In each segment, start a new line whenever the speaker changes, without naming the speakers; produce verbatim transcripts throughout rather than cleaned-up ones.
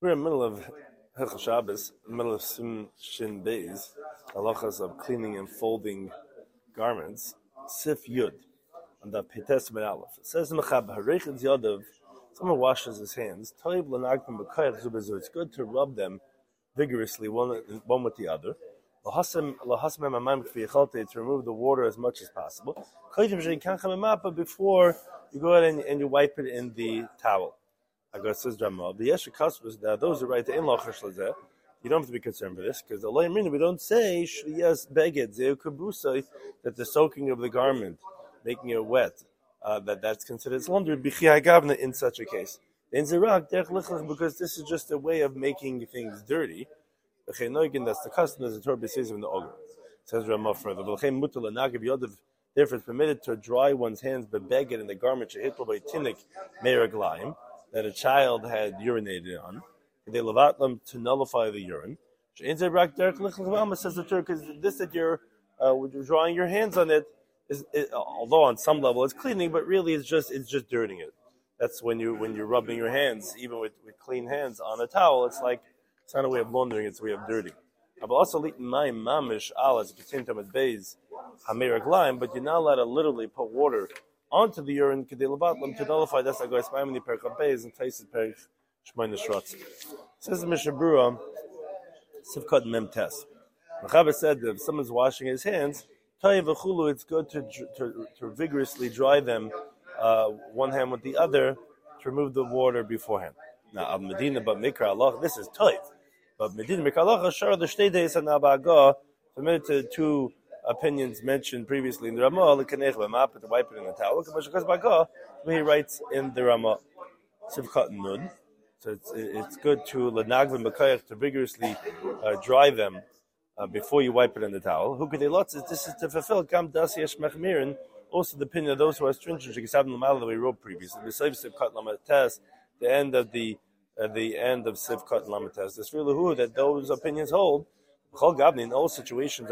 We're in the middle of Hilchos Shabbos, in the middle of Sim Shin Beis, halachas of cleaning and folding garments. Sif Yud, on the Petes Ben Aleph. It says in Mechab, Harechet Yadav, someone washes his hands. Toiv Lanagim B'Kayach Zubezu. It's good to rub them vigorously, one one with the other. Lahasem Lahasem Amayim K'Viyachaltei, to remove the water as much as possible. Kodim Shein Kanchem Mapa, before you go ahead and, and you wipe it in the towel. Agar says Drama. The Yesha customers, that those who write the in Lachash Lazeh, you don't have to be concerned for this, because the Laymin, we don't say Shliyas Beged Zeu Kabusay, that the soaking of the garment, making it wet, uh, that that's considered as laundry B'Chiyai Gavna in such a case. In Zirak Derech Lichlach, because this is just a way of making things dirty. B'Chei Noigin, that's the custom, as the Torah says in the Oger. Says Ramah further. B'Chei Mutal Nagav Yodav. Therefore, it's permitted to dry one's hands bebeged in the garment shehitl by tinik meiraglaim that a child had urinated on. They levatlam to nullify the urine. Says the Torah, because this that you're uh, drawing your hands on it is, it, although on some level it's cleaning, but really it's just it's just dirtying it. That's when you when you're rubbing your hands, even with, with clean hands on a towel. It's like it's not a way of laundering; it's a way of dirtying. But also my mamish alas katintam beis hamiraglaim, but you're not allowed to literally put water onto the urine to nullify. That's like goes by many perikam beis and places perik shmoyne shrotz. Says the Mishnah Berurah, Sivkot Mem Tes. Mechaber said that if someone's washing his hands, Tayyavachulu, it's good to, to to vigorously dry them, uh, one hand with the other, to remove the water beforehand. Now, Al Medina, but Mikra Allah, this is Tayyv. But Medina Mikra Allah, Shara the Shtei Deis Hanabaga, submitted to two opinions mentioned previously in the Ramah, L'kanech B'map, to wipe it in the towel. Kamashakaz Baga, he writes in the Ramah, Sivkot Nun. So it's it's good to L'nagv and B'kayach, to vigorously uh, dry them uh, before you wipe it in the towel. Who could they lots? This is to fulfill Gam Das Yesh Mechmirin, also the opinion of those who are stringent, Shekisab L'mal that we wrote previously. B'sayv Sivkot Lamates, the end of the uh, the end of Sivkot Lamates. This really who that those opinions hold. In all situations,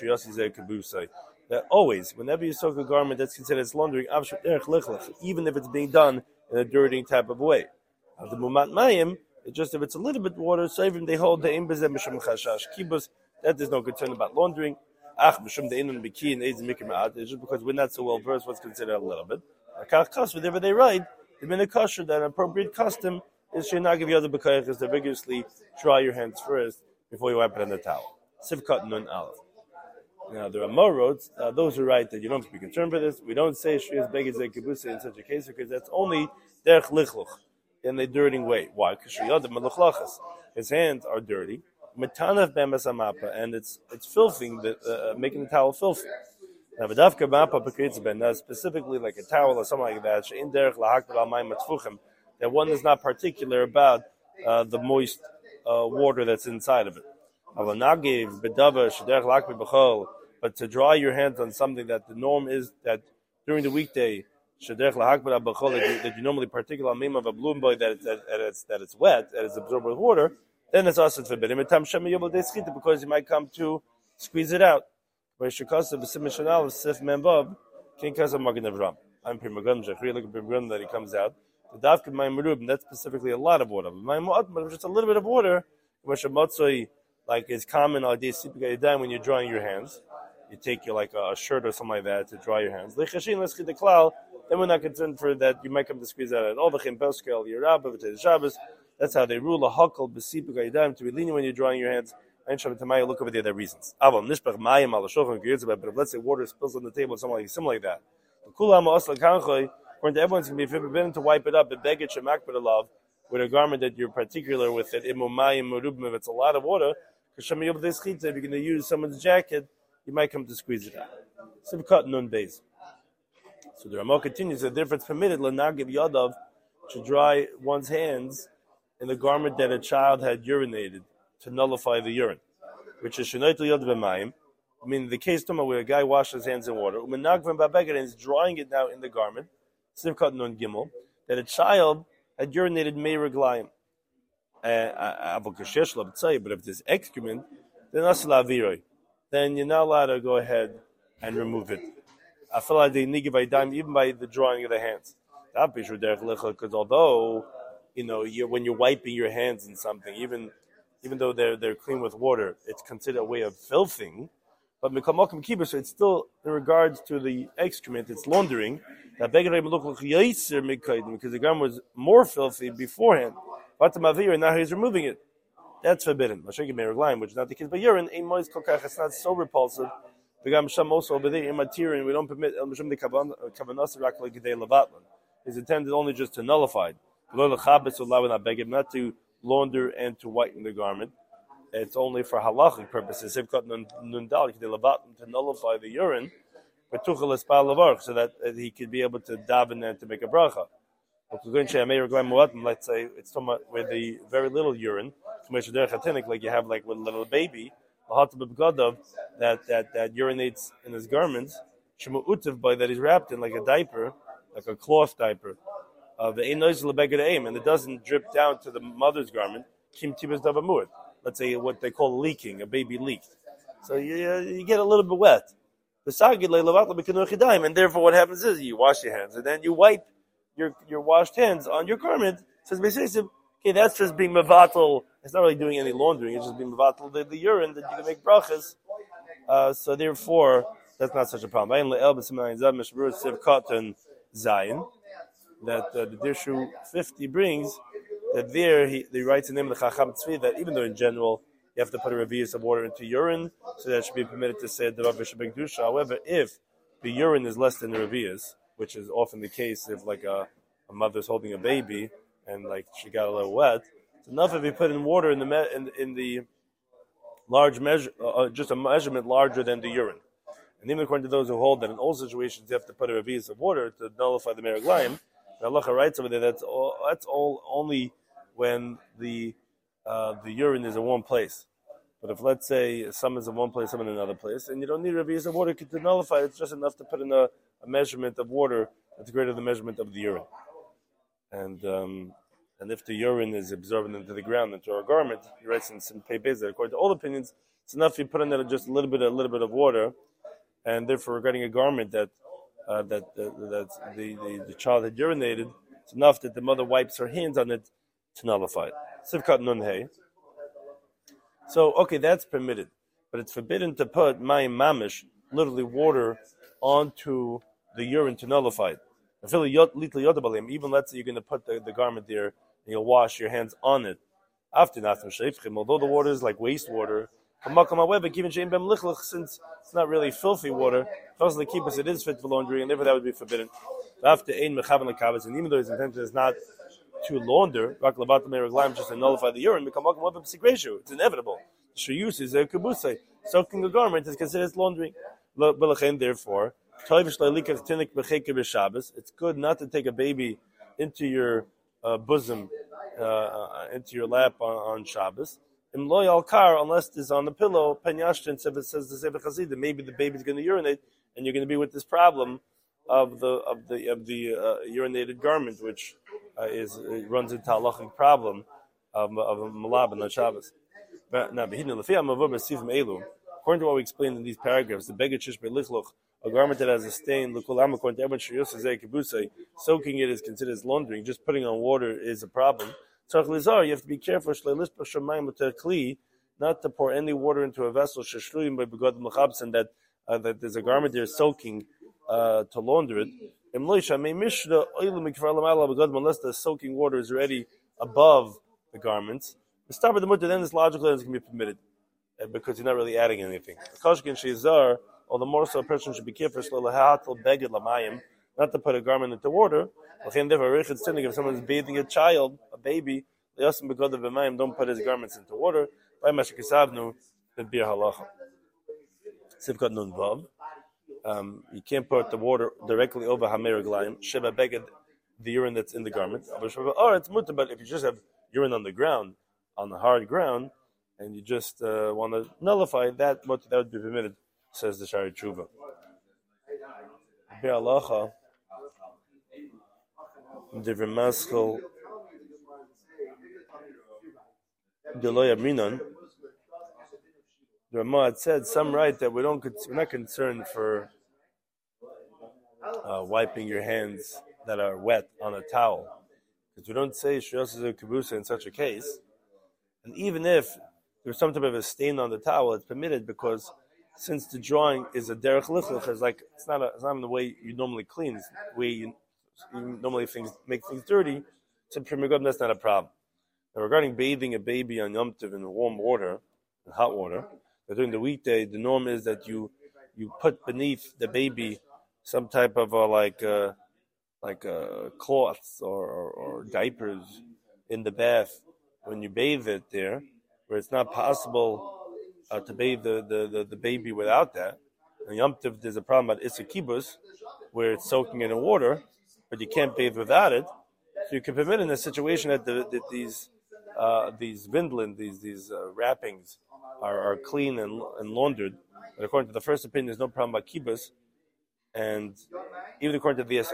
that always, whenever you soak a garment that's considered as laundering, even if it's being done in a dirtying type of way. The mumat mayim, just if it's a little bit water, so even they hold the imbazeh mishum chashash kibus, that there's no concern about laundering. Ach mishum the inun biki and eiz mikimad, it's just because we're not so well versed what's considered a little bit. Whatever they write, they've been a kosher that an appropriate custom is shenagiv yada b'kayach, is to vigorously dry your hands first before you wipe it on the towel. Sivkot nun aleph. Now there are more roads, uh, those who write that you don't have to be concerned for this. We don't say shrias beged zeh kibusa in such a case because that's only derech lichluch, in a dirtying way. Why? Because his hands are dirty. Metanav be'emes hamapa, and it's it's filthing, the, uh, making the towel filthy. Now v'davka mapa b'kritz ben, now specifically like a towel or something like that, she'in derech lahakbel al mayim matfuchim, that one is not particular about uh, the moist uh, water that's inside of it. But to dry your hands on something that the norm is that during the weekday that you normally particular meme of a bloom boy that it's, that it's that it's wet, that it's absorbed with water, then it's also forbidden because you might come to squeeze it out. I'm Pri Magan that he comes out. The davka mayim that's specifically a lot of water. But just a little bit of water, like it's common when you're drying your hands. You take your like a shirt or something like that to dry your hands. Then we're not concerned for that. You might come to squeeze that out. All the chimpelskel, your rabba, the Shabbos. That's how they rule a hakol b'sipuk to be lenient when you're drying your hands. And Shabbat look over the other reasons. But if let's say water spills on the table or something like similar like that, according to everyone's going to be forbidden to wipe it up. But beged shemak b'alav, with a garment that you're particular with it, if it's a lot of water, if you're going to use someone's jacket, you might come to squeeze it out. Sivkot nun beis. So the Ramah continues, the difference permitted l'nagiv yadav, to dry one's hands in the garment that a child had urinated, to nullify the urine, which is shenoit yadav b'mayim. I mean, the case where a guy washes his hands in water, and is drying it now in the garment, Sivkot nun gimel, that a child had urinated meiraglayim. Uh, but if there's excrement, then then you're not allowed to go ahead and remove it. Even by the drying of the hands. Because although you know, you're, when you're wiping your hands in something, even even though they're they're clean with water, it's considered a way of filthing. But mikamokim kibbutz, so it's still in regards to the excrement, it's laundering. That beggar look like yaser mikaydim because the garment was more filthy beforehand. But and now he's removing it. That's forbidden. Mashayim meraglayim, which is not the case. But urine, ein mois kokach, it's not so repulsive. The gam sham also over there in material, we don't permit el mishum the kavanas rak like gedei levatlan. Is intended only just to nullify it. Not to launder and to whiten the garment. It's only for halachic purposes. To nullify the urine, so that he could be able to daven and to make a bracha. Let's say it's talking about with the very little urine, like you have like with a little baby, that that that urinates in his garments, by that he's wrapped in like a diaper, like a cloth diaper. Uh, the and it doesn't drip down to the mother's garment. Let's say what they call leaking, a baby leaked. So you, you get a little bit wet. And therefore what happens is you wash your hands and then you wipe your your washed hands on your garment. Says okay, that's just being mevatel. It's not really doing any laundering. It's just being mevatel the, the urine that you can make brachas. Uh, so therefore, that's not such a problem. That uh, the Dirshu fifty brings, that there he, he writes in the name of the Chacham Tzvi that even though in general you have to put a revius of water into urine, so that it should be permitted to say the Rav Shebek. However, if the urine is less than the revius, which is often the case if like a, a mother's holding a baby and like she got a little wet, it's enough if you put in water in the me- in, in the large measure, uh, just a measurement larger than the urine. And even according to those who hold that in all situations you have to put a revius of water to nullify the meraglayim, the halacha writes over there that's all, that's all only when the uh, the urine is in one place. But if let's say some is in one place, some in another place, and you don't need a revius of water to nullify it, it's just enough to put in a, a measurement of water that's greater than the measurement of the urine. And um, and if the urine is absorbed into the ground, into our garment, he writes in some papers that according to all opinions, it's enough you put in there just a little bit, a little bit of water, and therefore regarding a garment that uh, that that, that the, the the child had urinated, it's enough that the mother wipes her hands on it to nullify it. Sivkat nun hey. So okay, that's permitted, but it's forbidden to put mayim mamish, literally water, onto the urine to nullify it. Even let's say you're going to put the, the garment there and you'll wash your hands on it. After although the water is like wastewater, since it's not really filthy water, it is fit for laundry, and therefore that would be forbidden. And even though his intention is not to launder, just to nullify the urine, it's inevitable. Shuyus is a kubusay. Soaking the garment is considered laundering. Therefore, it's good not to take a baby into your uh, bosom, uh, into your lap on, on Shabbos. Unless it's on the pillow, Penyashtin says the Sefer Chassidim, maybe the baby's going to urinate, and you're going to be with this problem of the of the of the uh, urinated garment, which uh, is it runs into a halachic problem of of a malab on Shabbos. According to what we explained in these paragraphs, the beged shish be'lichloch, a garment that has a stain, l'kulam, according to everyone, soaking it is considered as laundering. Just putting on water is a problem. You have to be careful not to pour any water into a vessel and that uh, that there's a garment there soaking uh, to launder it. Unless the soaking water is already above the garments, the stop at the mutter, then it's logical that it can be permitted uh, because you're not really adding anything. Or the more so a person should be careful not to put a garment into water. If someone is bathing a child, a baby, don't put his garments into water. Um, you can't put the water directly over hameraglayim, sheba beged, the urine that's in the garment. Or it's mutter, but if you just have urine on the ground, on the hard ground, and you just uh, want to nullify that, mutter, that would be permitted, says the Shari Tshuva. Be'alacha, the Remaskal, Deloy Aminon, the Ramah had said some right that we don't we're not concerned for uh, wiping your hands that are wet on a towel. because we don't say Shiyos is a Kibusa in such a case. And even if there's some type of a stain on the towel, it's permitted because since the drawing is a derech lichlich, it's like it's not a, it's not in the way you normally clean, it's the way you, you normally things make things dirty. So primigod, that's not a problem. Now regarding bathing a baby on Yom Tov in warm water, in hot water, but during the weekday, the norm is that you you put beneath the baby some type of a, like uh, like uh, cloths or, or, or diapers in the bath when you bathe it there, where it's not possible uh, to bathe the, the, the, the baby without that. And Yom Tov, there's a problem at Issa Kibbutz, where it's soaking in the water, but you can't bathe without it. So you can permit in a situation that, the, that these uh, these vindlin, these these uh, wrappings are, are clean and, and laundered. But according to the first opinion, there's no problem about kibbutz. And even according to the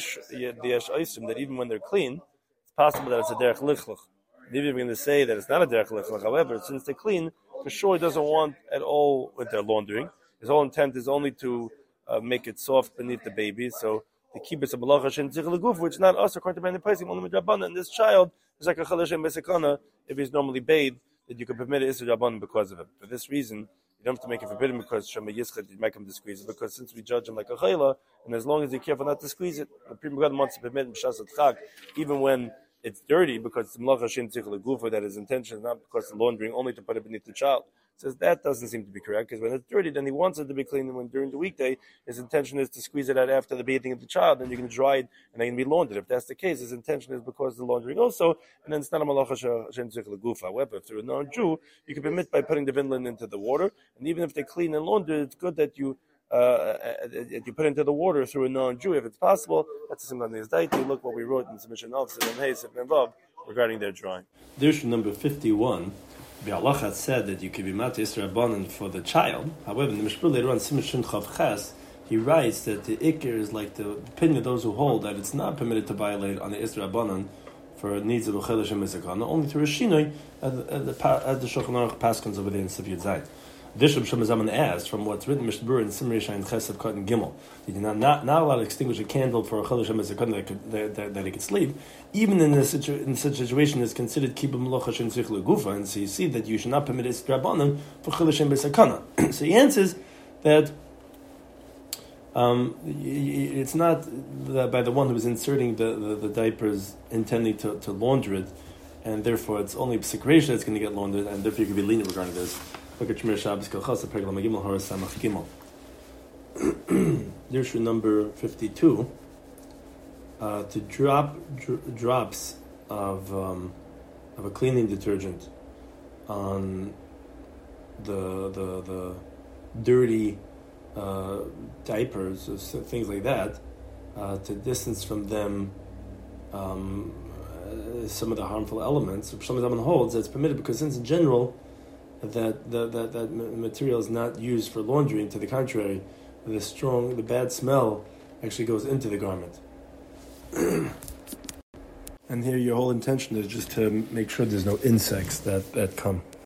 Yesh Oisim, that even when they're clean, it's possible that it's a derech lichlich. Even if you're going to say that it's not a derech lichlich, however, since they're clean, for sure he doesn't want at all with their laundering. His whole intent is only to uh, make it soft beneath the baby. So the kibbutz of malacha shen tzich leguf, which is not us according to many places, only midrabanan. And this child is like a chalash and besekana if he's normally bathed, that you can permit it isur rabbanan because of it. For this reason, you don't have to make it forbidden because Shema Yischet, you make him to squeeze it, because since we judge him like a chayla, and as long as you're careful not to squeeze it, the Pri Megadim wants to permit him b'shas chag, even when it's dirty, because it's melacha shin tzich legufa, that his intention is not because of laundering, only to put it beneath the child. Says that doesn't seem to be correct, because when it's dirty, then he wants it to be clean, and when during the weekday, his intention is to squeeze it out after the bathing of the child, and you can dry it, and then can be laundered. If that's the case, his intention is because of the laundering also, and then it's not a malacha shen tzich legufa. However, if they're a non-Jew, you can permit by putting the vinlin into the water, and even if they're clean and laundered, it's good that you uh, you put into the water through a non-Jew if it's possible. That's a simple daiti. Look what we wrote in submission of regarding their drawing.
Dirshu number fifty-one. The halacha said that you could be mat Yisra Rabbanan for the child. However, in the Mishpur later on, Simon Shin Chav Ches, he writes that the Iker is like the opinion of those who hold that it's not permitted to violate on the Yisra Rabbanan for needs of a Chelesh and Mizakana, only through a Shinoi, as the Shulchan Aruch Paskins over there in Sif Yud Zayin. Dishab Shemazaman asked, from what's written in Mishpur in Simrei Shayin Chesed Kot and Gimel, that you're not, not, not allowed to extinguish a candle for a Chelesh and Mizakana that, could, that, that, that he could sleep, even in, a situ, in such a situation is considered Kibbutz Melacha Shen Tzich Legufa, and so you see that you should not permit Yisra Rabbanan for Chelesh and Mizakana. So he answers that um, it's not that by the one who is inserting the, the, the diapers intending to, to launder it, and therefore it's only Psikresha that's going to get laundered, and therefore you can be lenient regarding this. Look at Shmir Shabbos Kalchas, the Pergam Gimel Horas Samach Gimel. Dirshu number fifty-two. Uh, to drop dr- drops of um, of a cleaning detergent on the the the dirty uh, diapers, or things like that, uh, to distance from them um, uh, some of the harmful elements. Some of them holds that's permitted because, since in general, that that that, that material is not used for laundering. To the contrary, the strong, the bad smell actually goes into the garment. And here your whole intention is just to make sure there's no insects that, that come.